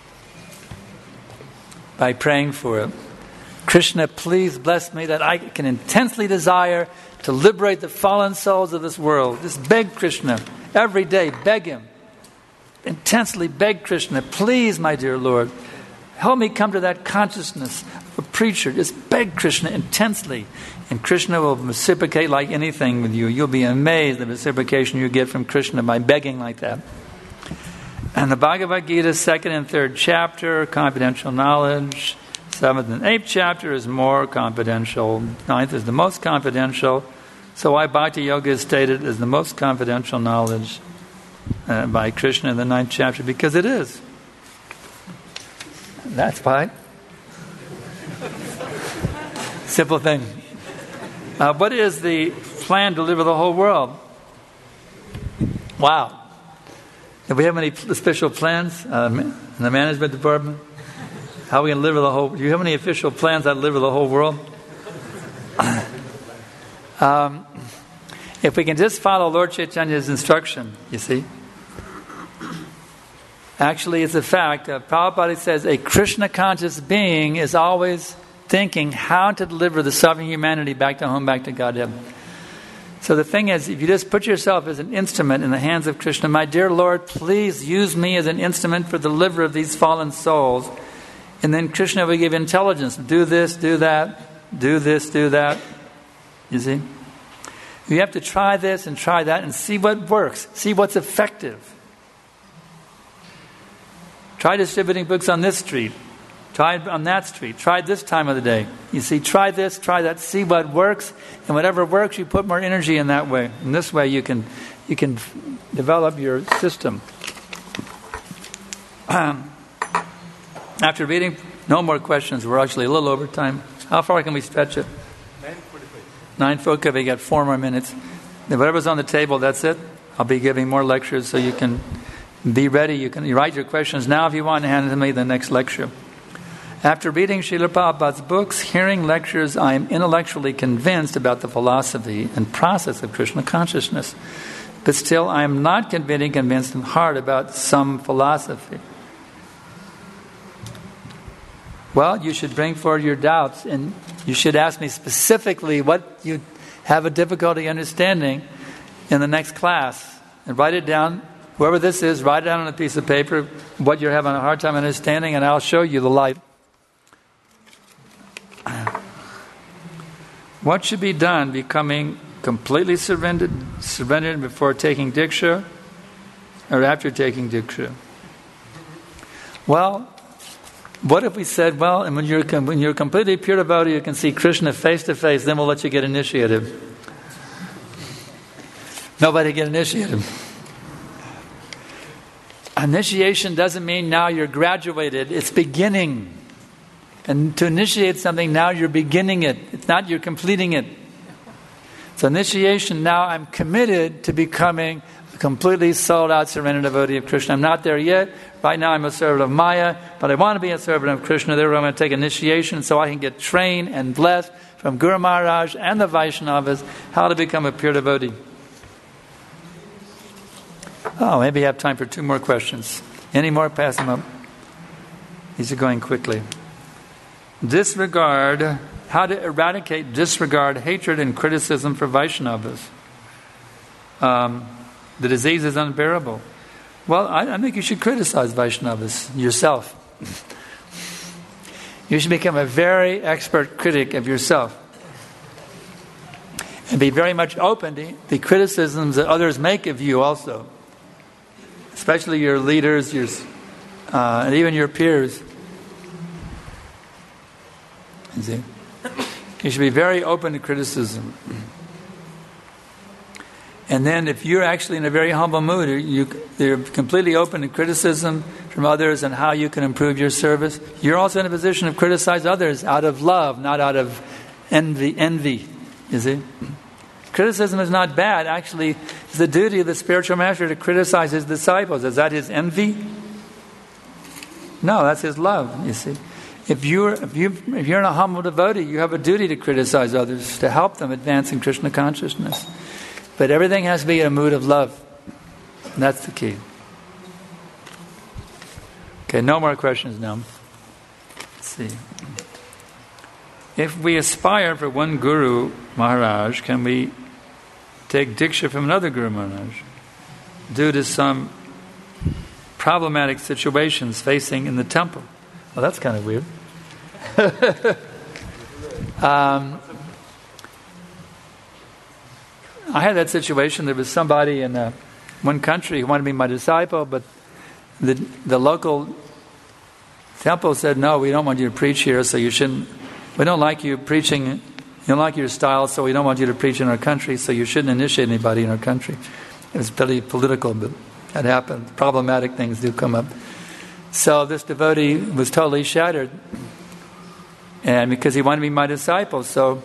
Speaker 2: By praying for it. Krishna, please bless me that I can intensely desire to liberate the fallen souls of this world. Just beg Krishna every day. Beg him. Intensely beg Krishna. Please, my dear Lord, help me come to that consciousness of a preacher. Just beg Krishna intensely. And Krishna will reciprocate like anything with you. You'll be amazed at the reciprocation you get from Krishna by begging like that. And the Bhagavad Gita, 2nd and 3rd chapter, confidential knowledge. 7th and 8th chapter is more confidential. 9th is the most confidential. So why Bhakti Yoga is stated as the most confidential knowledge by Krishna in the 9th chapter? Because it is. That's why. Simple thing. What is the plan to deliver the whole world? Wow. Do we have any official plans in the management department? How are we going to deliver the whole... Do you have any official plans how to deliver the whole world? If we can just follow Lord Chaitanya's instruction, you see. Actually, it's a fact. Prabhupada says a Krishna-conscious being is always thinking how to deliver the suffering humanity back to home, back to Godhead. So the thing is, if you just put yourself as an instrument in the hands of Krishna, my dear Lord, please use me as an instrument for the delivery of these fallen souls. And then Krishna will give intelligence. Do this, do that. Do this, do that. You see? You have to try this and try that and see what works. See what's effective. Try distributing books on this street. Try on that street. Try this time of the day. You see, try this, try that. See what works. And whatever works, you put more energy in that way. And this way you can develop your system. After reading, no more questions. We're actually a little over time. How far can we stretch it? 9:45. Okay, we got 4 more minutes. Whatever's on the table, that's it. I'll be giving more lectures so you can be ready. You can write your questions now if you want and hand them to me the next lecture. After reading Srila Prabhupada's books, hearing lectures, I am intellectually convinced about the philosophy and process of Krishna consciousness. But still, I am not completely convinced in heart about some philosophy. Well, you should bring forward your doubts, and you should ask me specifically what you have a difficulty understanding in the next class. And write it down. Whoever this is, write it down on a piece of paper, what you're having a hard time understanding, and I'll show you the light. What should be done becoming completely surrendered before taking Diksha or after taking Diksha? Well, what if we said, well, and when you're completely pure devotee, you can see Krishna face to face, then we'll let you get initiated. Nobody get initiated. Initiation doesn't mean now you're graduated. It's beginning. And to initiate something, now you're beginning it. It's not you're completing it. So initiation, now I'm committed to becoming a completely sold out surrendered devotee of Krishna. I'm not there yet. Right now I'm a servant of Maya, but I want to be a servant of Krishna. Therefore I'm going to take initiation so I can get trained and blessed from Guru Maharaj and the Vaishnavas how to become a pure devotee. Oh, maybe I have time for 2 more questions. Any more? Pass them up. These are going quickly. How to eradicate disregard, hatred, and criticism for Vaishnavas. The disease is unbearable. Well, I think you should criticize Vaishnavas yourself. You should become a very expert critic of yourself. And be very much open to the criticisms that others make of you also. Especially your leaders, and even your peers. You see? You should be very open to criticism. And then if you're actually in a very humble mood, you're completely open to criticism from others and how you can improve your service, you're also in a position to criticize others out of love, not out of envy. You see? Criticism is not bad. Actually, it's the duty of the spiritual master to criticize his disciples. Is that his envy? No, that's his love, you see. If you're in a humble devotee, you have a duty to criticize others, to help them advance in Krishna consciousness. But everything has to be in a mood of love. And that's the key. Okay, no more questions now. Let's see. If we aspire for one Guru Maharaj, can we take Diksha from another Guru Maharaj due to some problematic situations facing in the temple? Well, that's kind of weird. I had that situation. There was somebody in one country who wanted to be my disciple, but the local temple said, no, we don't want you to preach here, so you shouldn't. We don't like you preaching. You don't like your style, so we don't want you to preach in our country, so you shouldn't initiate anybody in our country. It was pretty political, but that happened. Problematic things do come up. So this devotee was totally shattered, and because he wanted to be my disciple, so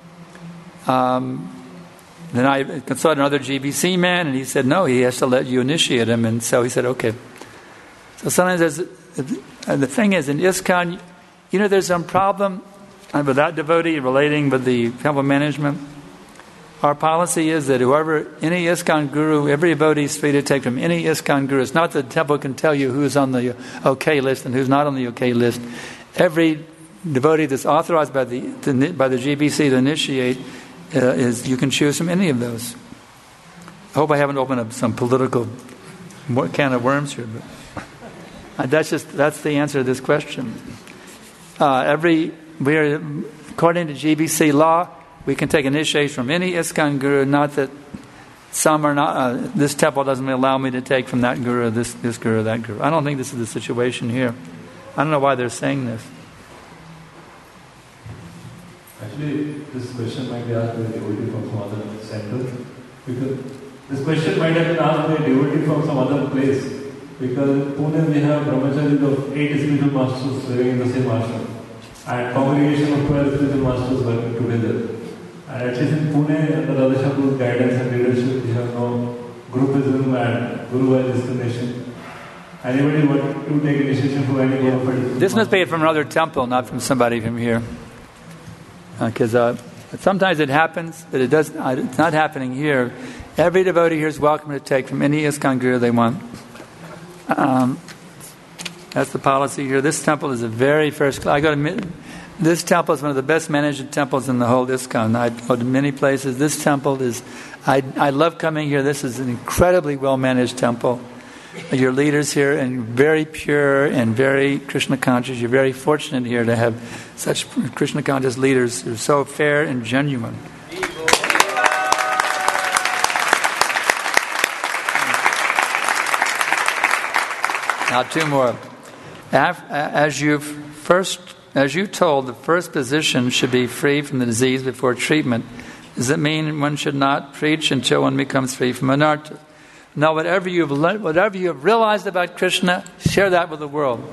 Speaker 2: then I consulted another GBC man, and he said, no, he has to let you initiate him, and so he said, okay. So sometimes the thing is, in ISKCON, there's some problem with that devotee relating with the temple management. Our policy is that any ISKCON guru, every devotee is free to take from any ISKCON guru. It's not that the temple can tell you who's on the okay list and who's not on the okay list. Every devotee that's authorized by the GBC to initiate you can choose from any of those. I hope I haven't opened up some political can of worms here, but that's the answer to this question. According to GBC law, we can take initiation from any ISKCON guru. Not that some are not. This temple doesn't allow me to take from that guru, this guru, that guru. I don't think this is the situation here. I don't know why they're saying this.
Speaker 3: Actually, this question might be asked by a devotee from some other center, because this question might have been asked by a devotee from some other place, because in Pune we have brahmacharis of 8 spiritual masters living in the same ashram, and congregation of 12 spiritual masters working together. And at least in Pune, under Radhashaku's guidance and leadership, we have no groupism and guru-wise discrimination. Anybody want to take initiation from any guru?
Speaker 2: This must be from another temple, not from somebody from here. Because sometimes it happens, but it's not happening here. Every devotee here is welcome to take from any ISKCON guru they want. That's the policy here. This temple is a very first class. This temple is one of the best managed temples in the whole ISKCON. I go to many places. This temple is, I love coming here. This is an incredibly well managed temple. Your leaders here and very pure and very Krishna conscious. You're very fortunate here to have such Krishna conscious leaders who are so fair and genuine. Now 2 more. As you told, the first physician should be free from the disease before treatment. Does it mean one should not preach until one becomes free from anartha? Now, whatever you have realized about Krishna, share that with the world.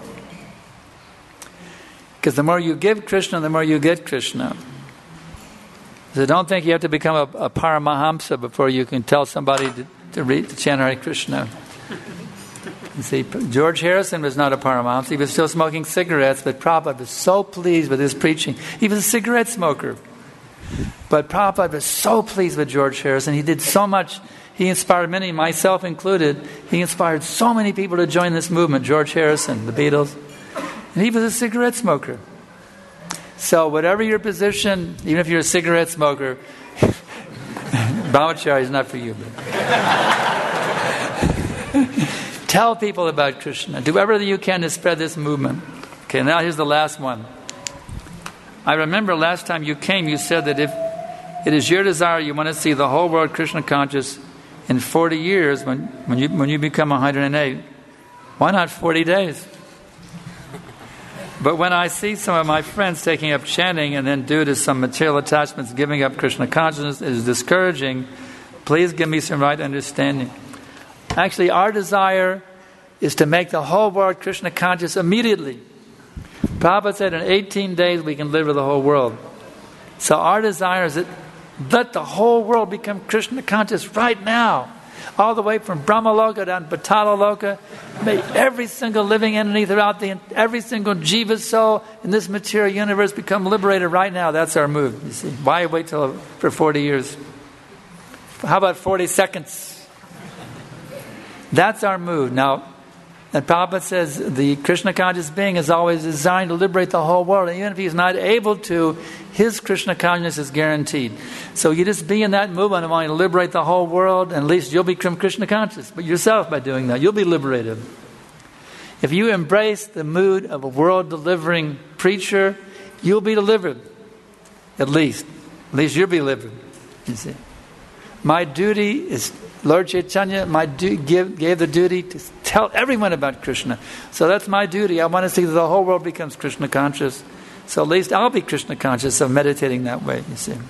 Speaker 2: Because the more you give Krishna, the more you get Krishna. So don't think you have to become a Paramahamsa before you can tell somebody to chant Hare Krishna. You see, George Harrison was not a Paramahamsa. He was still smoking cigarettes, but Prabhupada was so pleased with his preaching. He was a cigarette smoker. But Prabhupada was so pleased with George Harrison. He did so much. He inspired many, myself included. He inspired so many people to join this movement. George Harrison, the Beatles. And he was a cigarette smoker. So whatever your position, even if you're a cigarette smoker, brahmacharya is not for you. Tell people about Krishna. Do whatever you can to spread this movement. Okay, now here's the last one. I remember last time you came, you said that if it is your desire, you want to see the whole world Krishna conscious in 40 years when you become 108. Why not 40 days? But when I see some of my friends taking up chanting and then due to some material attachments giving up Krishna consciousness, it is discouraging. Please give me some right understanding. Actually, our desire is to make the whole world Krishna conscious immediately. Prabhupada said in 18 days we can live with the whole world. So our desire is that let the whole world become Krishna conscious right now. All the way from Brahmaloka down to Patalaloka. May every single living entity throughout every single jiva soul in this material universe become liberated right now. That's our move, you see. Why wait for 40 years? How about 40 seconds? That's our move. Now, and Prabhupada says the Krishna conscious being is always designed to liberate the whole world. And even if he's not able to, his Krishna consciousness is guaranteed. So you just be in that movement of wanting to liberate the whole world, and at least you'll become Krishna conscious. But yourself, by doing that, you'll be liberated. If you embrace the mood of a world-delivering preacher, you'll be delivered. At least you'll be delivered. You see. My duty is, Lord Chaitanya gave the duty to tell everyone about Krishna. So that's my duty. I want to see that the whole world becomes Krishna conscious. So at least I'll be Krishna conscious of meditating that way, you see.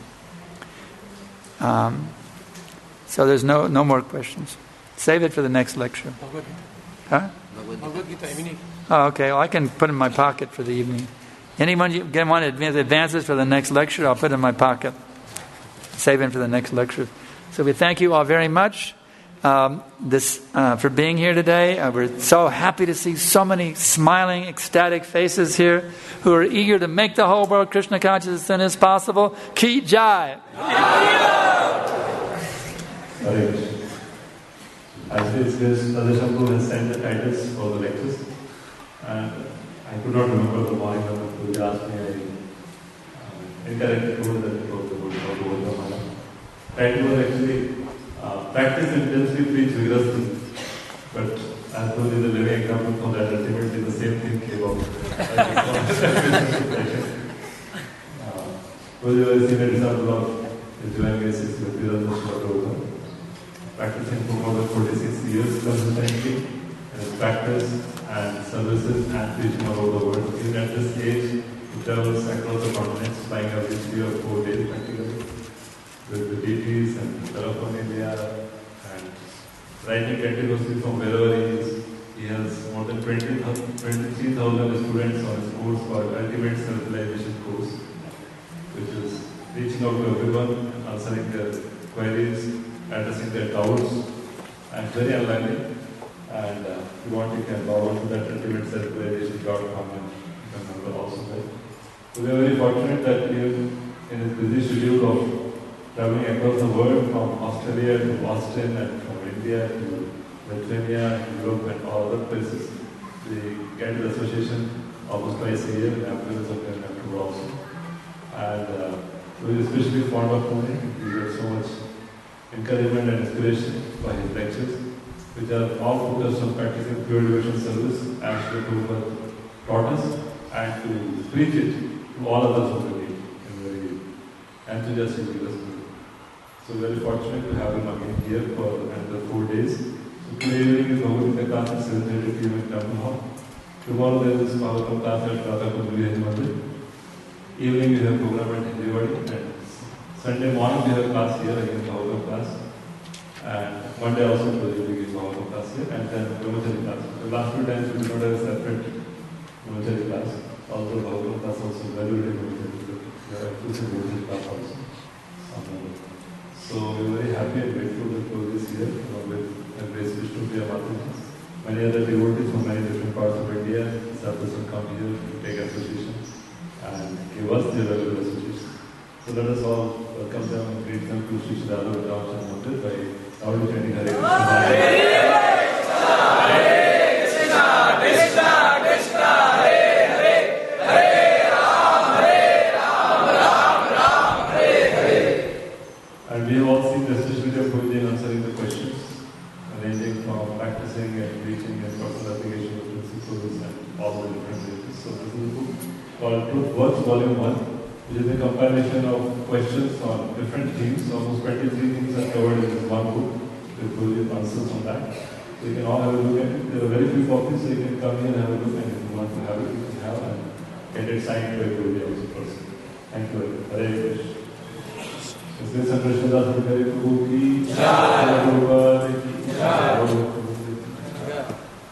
Speaker 2: So there's no more questions. Save it for the next lecture. Huh? Oh, okay. Well, I can put it in my pocket for the evening. Anyone want advances for the next lecture, I'll put it in my pocket. Save it for the next lecture. So we thank you all very much for being here today. We're so happy to see so many smiling, ecstatic faces here who are eager to make the whole world Krishna conscious as soon as possible. Ki Jai!
Speaker 3: Actually, it's this Radhashambhu has sent the titles for the lectures, and I could not remember the morning when they asked me. I incorrectly told that it was the word of Gautamaya. Title was actually Practice Intensely, Preach Vigorously. But as told you, the living example for that, ultimately the same thing came up. It was a very senior example of the divine basis with Virendra. Practicing for more than 46 years consistently, and his practice and services and preaching all over the world. Even at this age, he travels across the continents, flying every 3 or 4 days practically, with the deities and telephone India, and writing continuously from wherever he is. He has more than 23,000 students on his course called Ultimate Self-Realization Course, which is reaching out to everyone, answering their queries, addressing their doubts, and very enlightening. And if you want, you can log on to that ultimateselfrealization.com and remember also that. So we are very fortunate that in his busy schedule of traveling across the world, from Australia to Boston and from India to Lithuania, Europe and all other places, we get the association almost twice a year in April and October also. And we are especially fond of Pune. We get so much encouragement and inspiration by his lectures, which are all focused on practicing pure devotional service as the Prabhupada taught us, and to preach it to all others who believe in very enthusiastic way. So very fortunate to have him again here for another 4 days. So today evening is Bhagavad Gita class at 7:30 p.m. in Temple Hall. Tomorrow there is Bhagavatam class at Radha Kundali Mandir. Evening we have program at Hindiwadi, and Sunday morning we have class here again, Bhagavatam class. And Monday also we will give Bhagavatam class here, and then Brahmachari class. The last 2 times we did not have a separate Brahmachari class. Although Bhagavatam class also very Brahmachari. We have exclusive Brahmachari class also. So we are very happy and grateful to close this year with Grace Vishnupriya Mataji. Many other devotees from many different parts of India, Sadhus will come here to take association and give us their regular association. So let us all welcome them and greet them to Sri Radha Ramachandra Mandir by loudly chanting Hare Krishna. Hare Krishna, Krishna Krishna, Hare Hare, Hare Ram, Ram Ram, Hare Hare. And we have all seen the especially of Guruji answering the questions, ranging from practicing and preaching and personal application of principles and all the different ways. So this is a book called Truth Works, Volume 1, which is a compilation of questions on different themes. Almost 23 themes are covered in this one book, with Guruji's answers on that. So you can all have a look at it. There are very few copies, so you can come here and have a look, and if you want to have it, you can have, and get it signed by Guruji also personally. Thank you. Hare Krishna. Krishna Das Prabhu ki Jai.